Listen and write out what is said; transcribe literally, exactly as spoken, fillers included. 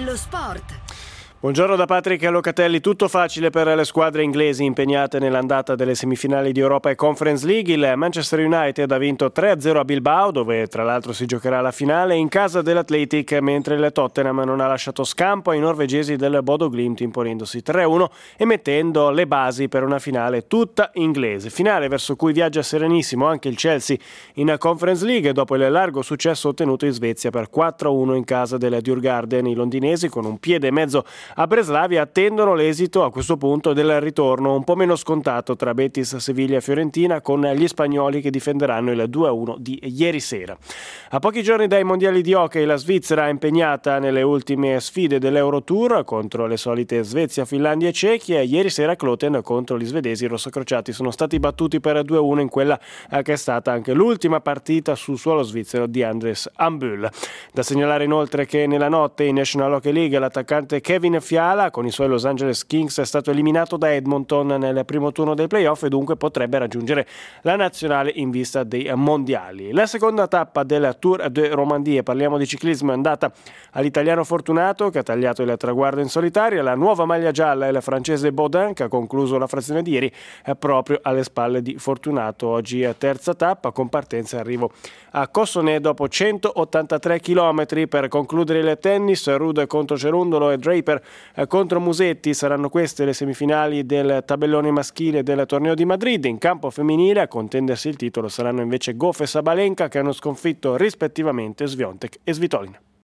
Lo sport. Buongiorno da Patrick Locatelli. Tutto facile per le squadre inglesi impegnate nell'andata delle semifinali di Europa e Conference League. Il Manchester United ha vinto tre a zero a Bilbao, dove tra l'altro si giocherà la finale, in casa dell'Athletic, mentre il Tottenham non ha lasciato scampo ai norvegesi del Bodo Glimt, imponendosi tre a uno e mettendo le basi per una finale tutta inglese. Finale verso cui viaggia serenissimo anche il Chelsea in Conference League, dopo il largo successo ottenuto in Svezia per quattro a uno in casa del Djurgården. I londinesi, con un piede e mezzo a Breslavia, attendono l'esito a questo punto del ritorno un po' meno scontato tra Betis, Sevilla e Fiorentina, con gli spagnoli che difenderanno il due a uno di ieri sera. A pochi giorni dai mondiali di hockey, la Svizzera è impegnata nelle ultime sfide dell'Eurotour contro le solite Svezia, Finlandia e Cechia. Ieri sera Kloten contro gli svedesi rossocrociati sono stati battuti per due a uno in quella che è stata anche l'ultima partita sul suolo svizzero di Andres Ambühl. Da segnalare inoltre che nella notte in National Hockey League l'attaccante Kevin Fiala con i suoi Los Angeles Kings è stato eliminato da Edmonton nel primo turno dei playoff e dunque potrebbe raggiungere la nazionale in vista dei mondiali. La seconda tappa del Tour de Romandie, parliamo di ciclismo, è andata all'italiano Fortunato, che ha tagliato il traguardo in solitaria. La nuova maglia gialla è il francese Baudin, che ha concluso la frazione di ieri è proprio alle spalle di Fortunato. Oggi è terza tappa con partenza e arrivo a Cossonay dopo centottantatré chilometri. Per concludere il tennis, Ruud contro Cerundolo e Draper contro Musetti. Saranno queste le semifinali del tabellone maschile del torneo di Madrid. In campo femminile a contendersi il titolo saranno invece Goff e Sabalenka, che hanno sconfitto rispettivamente Swiatek e Svitolina.